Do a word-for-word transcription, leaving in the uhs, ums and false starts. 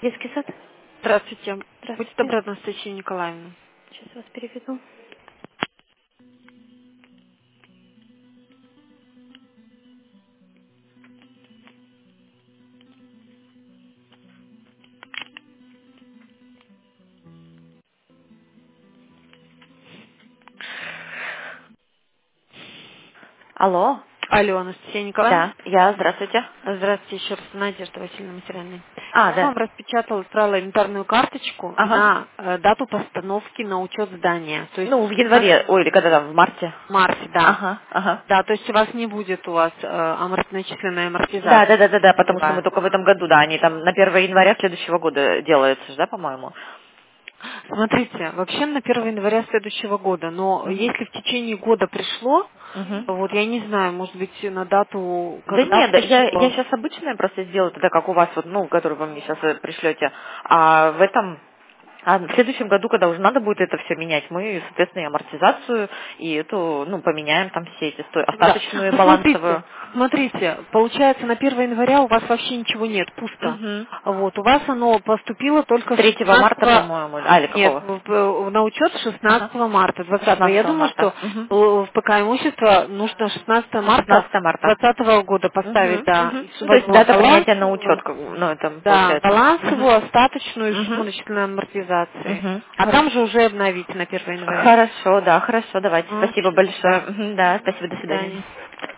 Детский сад? Здравствуйте. Будьте Здравствуйте. добры, Анастасия Николаевна. Сейчас вас переведу. Алло. Алло, Анастасия Николаевна. Да, я, здравствуйте. Здравствуйте еще раз, Надежда Васильевна Материальная. А, Я да. вам распечатала, отправила инвентарную карточку Ага. на э, дату постановки на учет здания. То есть Ну, в у нас январе, ой, или когда там, в марте. в марте, да. Ага, ага. Да, то есть у вас не будет у вас э, амор- начисленная Да, да, амортизация да, да, да, потому что мы нулевая. только в этом году, да, они там на первое января следующего года делаются же, да, по-моему? Смотрите, вообще на первого января следующего года, но Угу. если в течение года пришло, Угу. вот я не знаю, может быть на дату, Да когда нет, да, я, я пришло. сейчас обычное просто сделаю тогда, как у вас, вот, ну, который вы мне сейчас пришлете. А в этом, а в следующем году, когда уже надо будет это все менять, мы, соответственно, и амортизацию, и эту, ну, поменяем там все эти сто- Да. остаточную Ну балансовую. смотрите, смотрите, получается на первого января у вас вообще ничего нет, пусто. Угу. Вот, у вас оно поступило С только с третьего марта, шестнадцатого, по-моему, а, или нет, какого? в- в- на учет Ага. шестнадцатого марта, двадцатого. Я шестнадцатого думаю, что марта. Угу. э, в ПК имущество нужно шестнадцатого марта шестнадцатого марта. двадцатого года Угу. поставить, да, Угу. и Ну, то чтобы есть было дата баланс, принятия на э, учет, как бы, ну, это да, получается. балансовую, Угу. остаточную и сумму Угу. начисленной амортизации. Угу. А там Хорошо. же уже обновить на первого января. Хорошо, да, хорошо, давайте. М, Спасибо Да, большое. Мгм, да, спасибо, до до свидания. свидания.